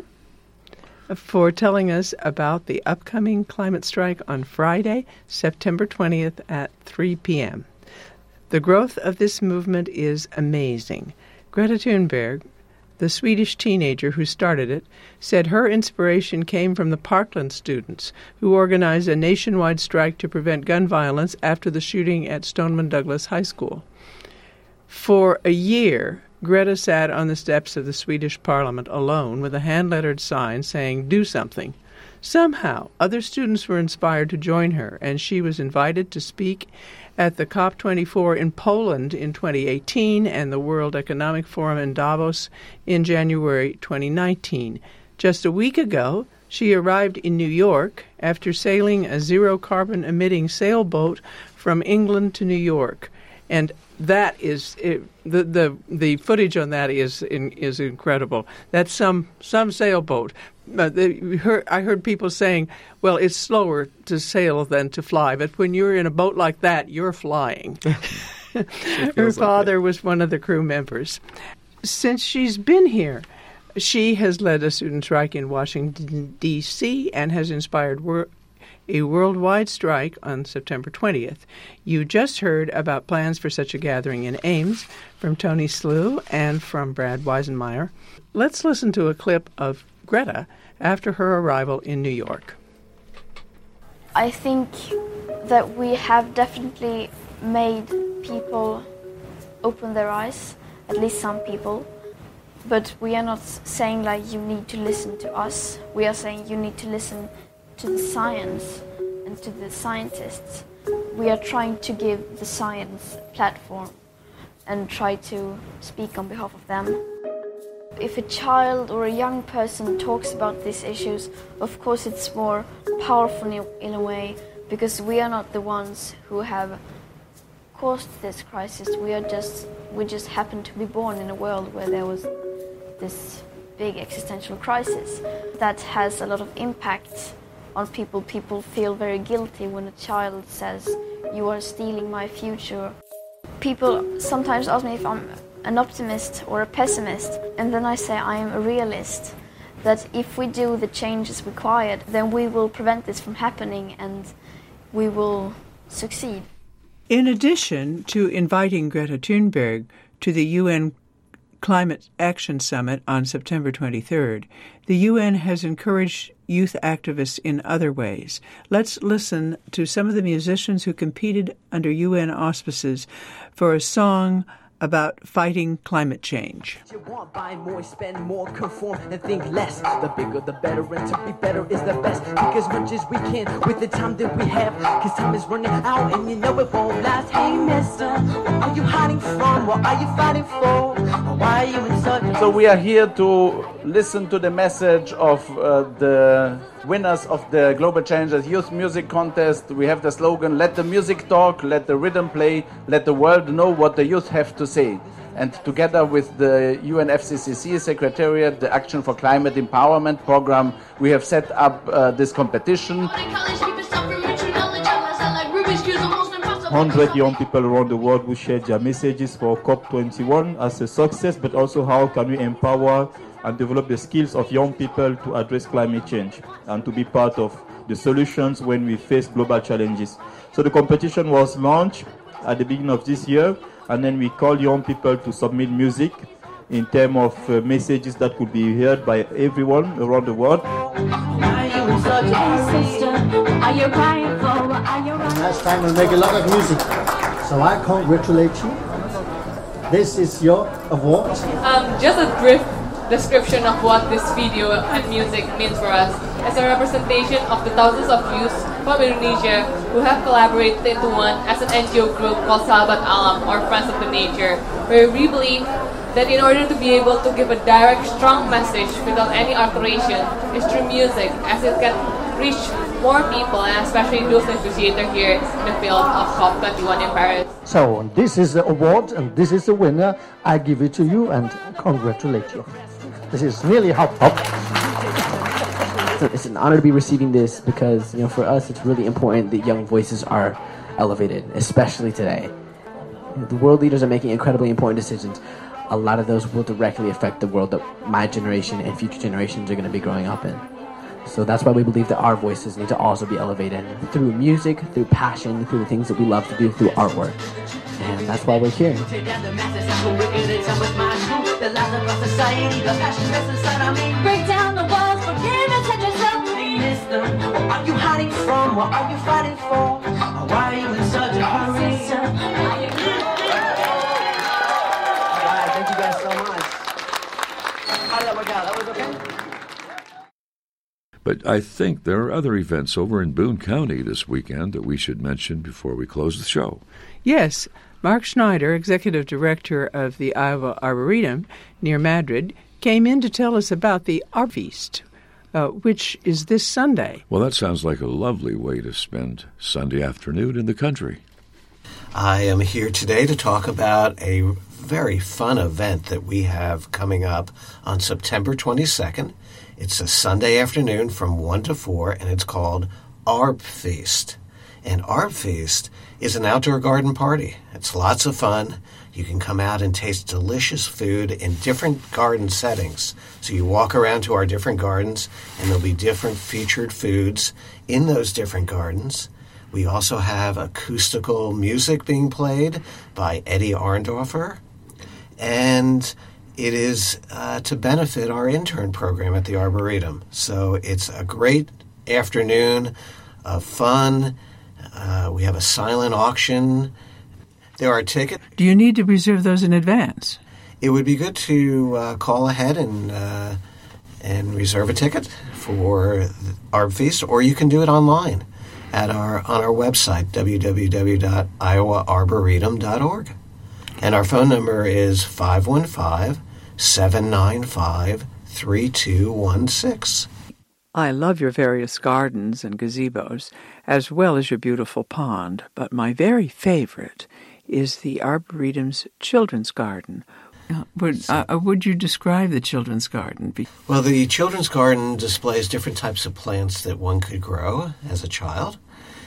for telling us about the upcoming climate strike on Friday, September twentieth at three p.m. The growth of this movement is amazing. Greta Thunberg, the Swedish teenager who started it, said her inspiration came from the Parkland students who organized a nationwide strike to prevent gun violence after the shooting at Stoneman Douglas High School. For a year, Greta sat on the steps of the Swedish parliament alone with a hand-lettered sign saying, "Do something." Somehow, other students were inspired to join her, and she was invited to speak at the COP twenty-four in Poland in twenty eighteen and the World Economic Forum in Davos in January twenty nineteen. Just a week ago, she arrived in New York after sailing a zero-carbon emitting sailboat from England to New York. And that is it, the the the footage on that is in, is incredible. That's some some sailboat. Uh, they heard, I heard people saying, "Well, it's slower to sail than to fly," but when you're in a boat like that, you're flying. Her father like was one of the crew members. Since she's been here, she has led a student strike in Washington, D C, and has inspired wor- a worldwide strike on September twentieth. You just heard about plans for such a gathering in Ames from Tony Sloot and from Brad Weisenmeyer. Let's listen to a clip of Greta after her arrival in New York. I think that we have definitely made people open their eyes, at least some people. But we are not saying like you need to listen to us. We are saying you need to listen to the science and to the scientists. We are trying to give the science a platform and try to speak on behalf of them. If a child or a young person talks about these issues, of course it's more powerful in a way, because we are not the ones who have caused this crisis. We are just we just happen to be born in a world where there was this big existential crisis that has a lot of impact on people. People feel very guilty when a child says, "You are stealing my future." People sometimes ask me if I'm an optimist or a pessimist, and then I say I am a realist, that if we do the changes required, then we will prevent this from happening and we will succeed. In addition to inviting Greta Thunberg to the U N Climate Action Summit on September twenty-third, the U N has encouraged youth activists in other ways. Let's listen to some of the musicians who competed under U N auspices for a song about fighting climate change. You want buy more, spend more, conform and think less. The bigger the better, and to be better is the best. Think as much as we can with the time that we have, cause time is running out and you know it won't last. Hey mister, what are you hiding from? What are you fighting for? Why are you in such... So we are here to listen to the message of uh, the winners of the Global Changers Youth Music Contest. We have the slogan, let the music talk, let the rhythm play, let the world know what the youth have to say. And together with the U N F C C C Secretariat, the Action for Climate Empowerment program, we have set up uh, this competition. one hundred young people around the world who shared their messages for COP twenty-one as a success, but also how can we empower and develop the skills of young people to address climate change and to be part of the solutions when we face global challenges. So the competition was launched at the beginning of this year, and then we called young people to submit music in terms of uh, messages that could be heard by everyone around the world. Last time we make a lot of music, so I congratulate you. This is your award. Um, just a brief description of what this video and music means for us. As a representation of the thousands of youth from Indonesia who have collaborated into one as an N G O group called Sahabat Alam, or Friends of the Nature, where we believe that in order to be able to give a direct, strong message without any alteration is through music, as it can reach more people, and especially those associated here in the field of COP twenty-one in Paris. So this is the award and this is the winner. I give it to you and congratulate you. This is really helpful. It's an honor to be receiving this because, you know, for us it's really important that young voices are elevated, especially today. The world leaders are making incredibly important decisions. A lot of those will directly affect the world that my generation and future generations are going to be growing up in. So that's why we believe that our voices need to also be elevated through music, through passion, through the things that we love to do, through artwork. And that's why we're here. Break down the walls, forgive and touch yourself. Mister, what are you hiding from? What are you fighting for? Why are you in such a hurry? Alright, thank you guys so much. How did that work out? That was okay? But I think there are other events over in Boone County this weekend that we should mention before we close the show. Yes, Mark Schneider, Executive Director of the Iowa Arboretum near Madrid, came in to tell us about the Art Feast, uh, which is this Sunday. Well, that sounds like a lovely way to spend Sunday afternoon in the country. I am here today to talk about a very fun event that we have coming up on September twenty-second. It's a Sunday afternoon from one to four, and it's called Arb Feast. And Arb Feast is an outdoor garden party. It's lots of fun. You can come out and taste delicious food in different garden settings. So you walk around to our different gardens, and there'll be different featured foods in those different gardens. We also have acoustical music being played by Eddie Arndorfer. And it is uh, to benefit our intern program at the Arboretum. So it's a great afternoon of fun. Uh, we have a silent auction. There are tickets. Do you need to reserve those in advance? It would be good to uh, call ahead and uh, and reserve a ticket for Arb Feast, or you can do it online at our on our website, w w w dot iowa arboretum dot org. And our phone number is five one five, seven nine five, three two one six. I love your various gardens and gazebos, as well as your beautiful pond, but my very favorite is the Arboretum's Children's Garden. Uh, would, uh, would you describe the Children's Garden? Well, the Children's Garden displays different types of plants that one could grow as a child.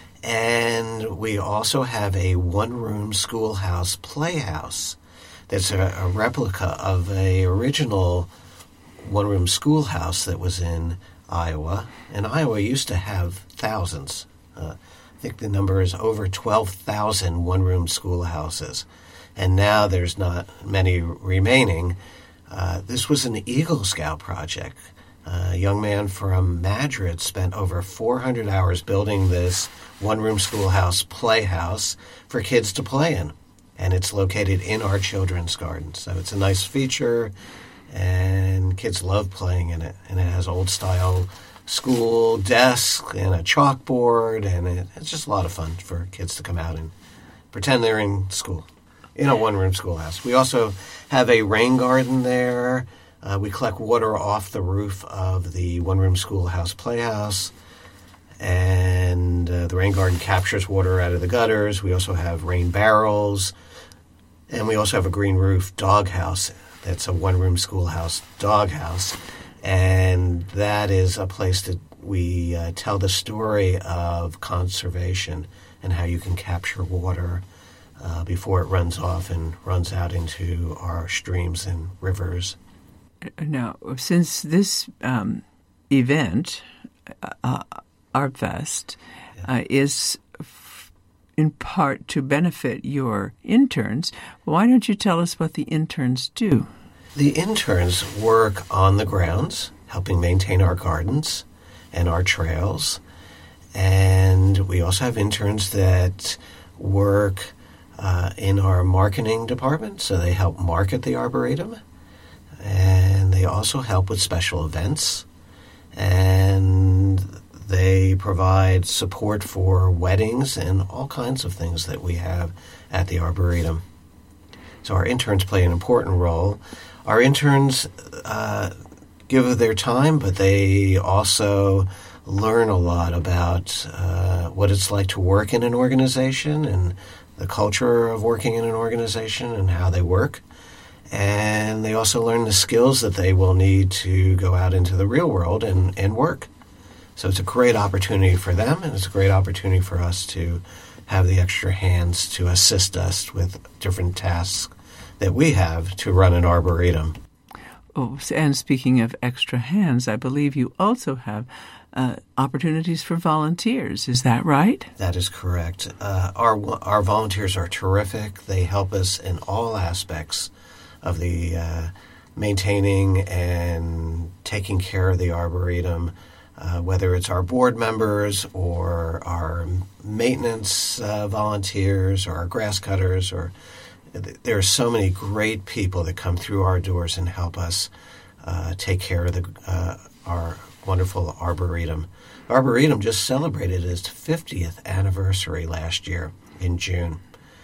And we also have a one-room schoolhouse playhouse that's a, a replica of a original one-room schoolhouse that was in Iowa. And Iowa used to have thousands. Uh, I think the number is over twelve thousand one-room schoolhouses. And now there's not many remaining. Uh, this was an Eagle Scout project. Uh, a young man from Madrid spent over four hundred hours building this one-room schoolhouse playhouse for kids to play in. And it's located in our children's garden. So it's a nice feature, and kids love playing in it. And it has old-style school desks and a chalkboard, and it, it's just a lot of fun for kids to come out and pretend they're in school, in a one-room schoolhouse. We also have a rain garden there. Uh, we collect water off the roof of the one-room schoolhouse playhouse, and uh, the rain garden captures water out of the gutters. We also have rain barrels, and we also have a green roof doghouse. That's a one-room schoolhouse doghouse, and that is a place that we uh, tell the story of conservation and how you can capture water uh, before it runs off and runs out into our streams and rivers. Now, since this um, event, uh, ArbFest, uh, is f- in part to benefit your interns, why don't you tell us what the interns do? The interns work on the grounds, helping maintain our gardens and our trails. And we also have interns that work uh, in our marketing department, so they help market the Arboretum. And they also help with special events. And they provide support for weddings and all kinds of things that we have at the Arboretum. So our interns play an important role. Our interns uh, give of their time, but they also learn a lot about uh, what it's like to work in an organization and the culture of working in an organization and how they work. And they also learn the skills that they will need to go out into the real world and, and work. So it's a great opportunity for them, and it's a great opportunity for us to have the extra hands to assist us with different tasks that we have to run an arboretum. Oh, and speaking of extra hands, I believe you also have uh, opportunities for volunteers. Is that right? That is correct. Uh, our our volunteers are terrific. They help us in all aspects of the uh, maintaining and taking care of the Arboretum, uh, whether it's our board members or our maintenance uh, volunteers or our grass cutters. Or there are so many great people that come through our doors and help us uh, take care of the uh, our wonderful Arboretum. Arboretum just celebrated its fiftieth anniversary last year in June.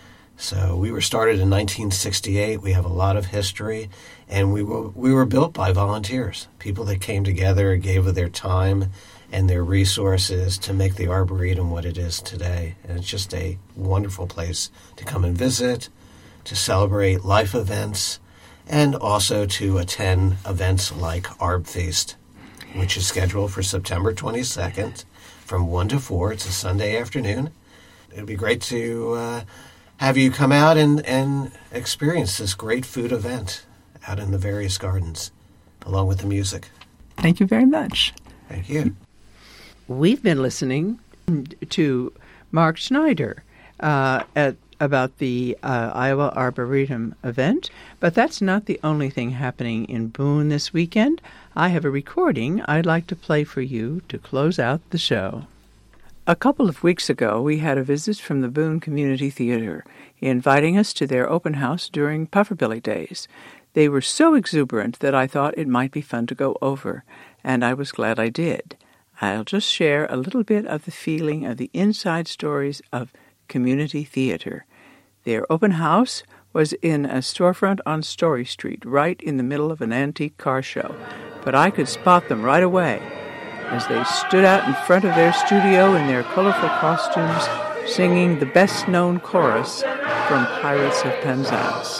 So we were started in nineteen sixty-eight. We have a lot of history, and we were we were built by volunteers, people that came together and gave of their time and their resources to make the Arboretum what it is today. And it's just a wonderful place to come and visit, to celebrate life events, and also to attend events like Arb Feast, which is scheduled for September twenty-second from one to four. It's a Sunday afternoon. It would be great to Uh, have you come out and, and experience this great food event out in the various gardens, along with the music. Thank you very much. Thank you. We've been listening to Mark Schneider uh, at about the uh, Iowa Arboretum event, but that's not the only thing happening in Boone this weekend. I have a recording I'd like to play for you to close out the show. A couple of weeks ago, we had a visit from the Boone Community Theater, inviting us to their open house during Pufferbilly Days. They were so exuberant that I thought it might be fun to go over, and I was glad I did. I'll just share a little bit of the feeling of the inside stories of community theater. Their open house was in a storefront on Story Street, right in the middle of an antique car show, but I could spot them right away as they stood out in front of their studio in their colorful costumes, singing the best-known chorus from Pirates of Penzance.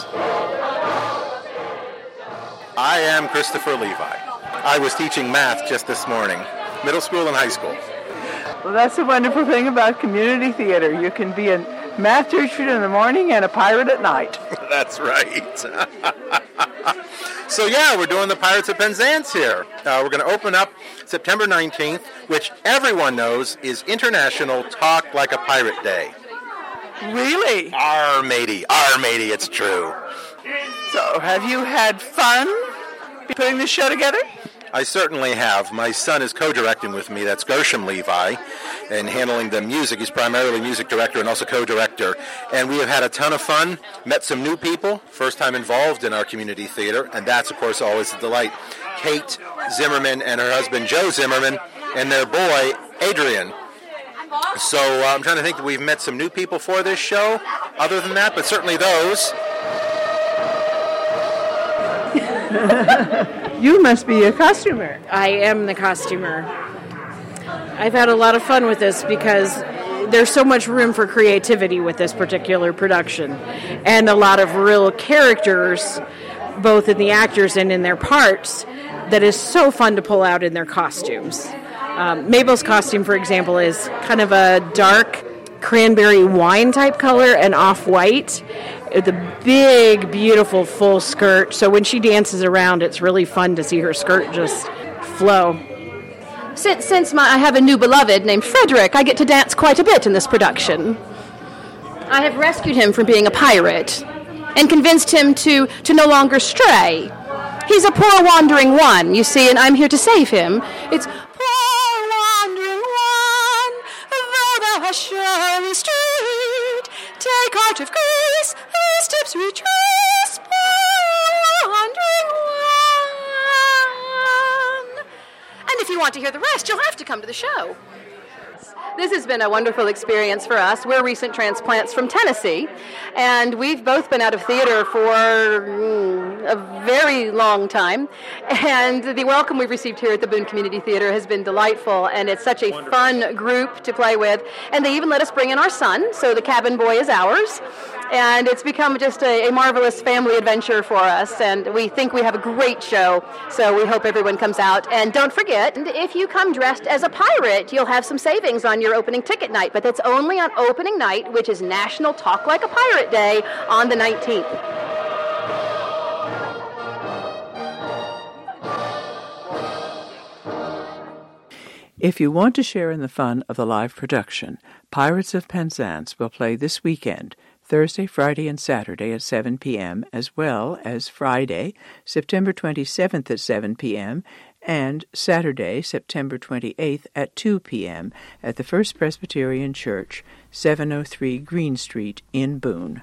I am Christopher Levi. I was teaching math just this morning, middle school and high school. Well, that's the wonderful thing about community theater. You can be a math teacher in the morning and a pirate at night. That's right. So, yeah, we're doing the Pirates of Penzance here. Uh, we're going to open up September nineteenth, which everyone knows is International Talk Like a Pirate Day. Really? Arr, matey. Arr, matey, it's true. So, have you had fun putting this show together? I certainly have. My son is co-directing with me. That's Gershom Levi, and handling the music. He's primarily music director and also co-director. And we have had a ton of fun, met some new people, first time involved in our community theater, and that's, of course, always a delight. Kate Zimmerman and her husband, Joe Zimmerman, and their boy, Adrian. So uh, I'm trying to think that we've met some new people for this show, other than that, but certainly those. You must be a costumer. I am the costumer. I've had a lot of fun with this because there's so much room for creativity with this particular production, and a lot of real characters, both in the actors and in their parts, that is so fun to pull out in their costumes. Um, Mabel's costume, for example, is kind of a dark cranberry wine type color and off-white. The big, beautiful full skirt. So when she dances around, it's really fun to see her skirt just flow. Since, since my, I have a new beloved named Frederick, I get to dance quite a bit in this production. I have rescued him from being a pirate and convinced him to, to no longer stray. He's a poor wandering one, you see, and I'm here to save him. It's poor wandering one, though thou hast surely strayed. Take heart of grace, thy steps retrace, poor wandering one. And if you want to hear the rest, you'll have to come to the show. This has been a wonderful experience for us. We're recent transplants from Tennessee, and we've both been out of theater for mm, a very long time. And the welcome we've received here at the Boone Community Theater has been delightful, and it's such a wonderful fun group to play with. And they even let us bring in our son, so the cabin boy is ours. And it's become just a, a marvelous family adventure for us, and we think we have a great show, so we hope everyone comes out. And don't forget, if you come dressed as a pirate, you'll have some savings on your opening ticket night, but that's only on opening night, which is National Talk Like a Pirate Day on the nineteenth. If you want to share in the fun of the live production, Pirates of Penzance will play this weekend, Thursday, Friday, and Saturday at seven p.m., as well as Friday, September twenty-seventh at seven p.m., and Saturday, September twenty-eighth at two p.m. at the First Presbyterian Church, seven oh three Green Street in Boone.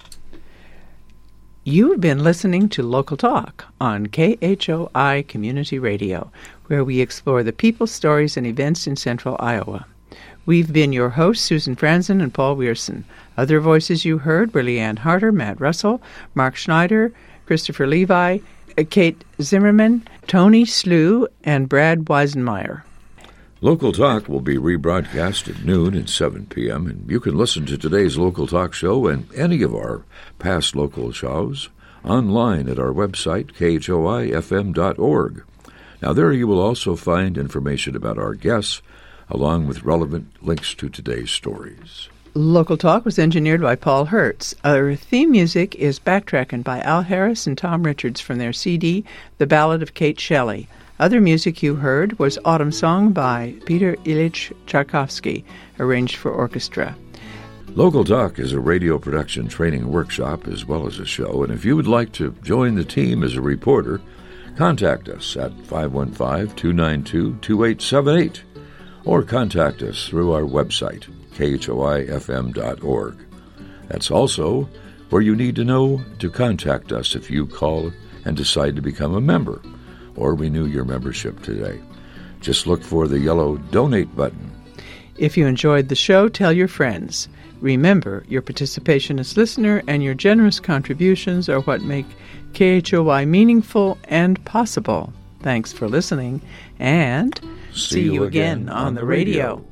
You've been listening to Local Talk on K H O I Community Radio, where we explore the people, stories, and events in central Iowa. We've been your hosts, Susan Franzen and Paul Weirson. Other voices you heard were Leanne Harder, Matt Russell, Mark Schneider, Christopher Levi, Kate Zimmerman, Tony Slew, and Brad Weisenmeyer. Local Talk will be rebroadcast at noon and seven p.m., and you can listen to today's Local Talk show and any of our past local shows online at our website, K H O I F M dot org. Now, there you will also find information about our guests, along with relevant links to today's stories. Local Talk was engineered by Paul Hertz. Our theme music is Backtrackin' by Al Harris and Tom Richards from their C D, The Ballad of Kate Shelley. Other music you heard was Autumn Song by Peter Ilyich Tchaikovsky, arranged for orchestra. Local Talk is a radio production training workshop as well as a show, and if you would like to join the team as a reporter, contact us at five one five, two nine two, two eight seven eight or contact us through our website, K H O I F M dot org. That's also where you need to know to contact us if you call and decide to become a member or renew your membership today. Just look for the yellow Donate button. If you enjoyed the show, tell your friends. Remember, your participation as listener and your generous contributions are what make K H O I meaningful and possible. Thanks for listening, and see, see you, you again, again on, on the radio.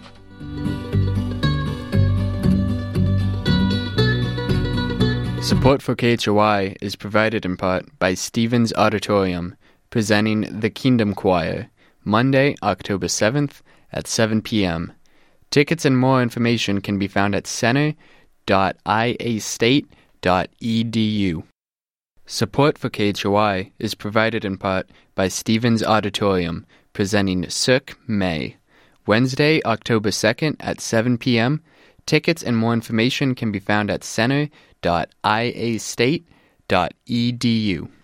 radio. Support for K H O I is provided in part by Stevens Auditorium, presenting The Kingdom Choir, Monday, October seventh at seven p.m. Tickets and more information can be found at center dot i a state dot e d u. Support for K H O I is provided in part by Stevens Auditorium, presenting Cirque May, Wednesday, October second at seven p.m. Tickets and more information can be found at center dot i a state dot e d u.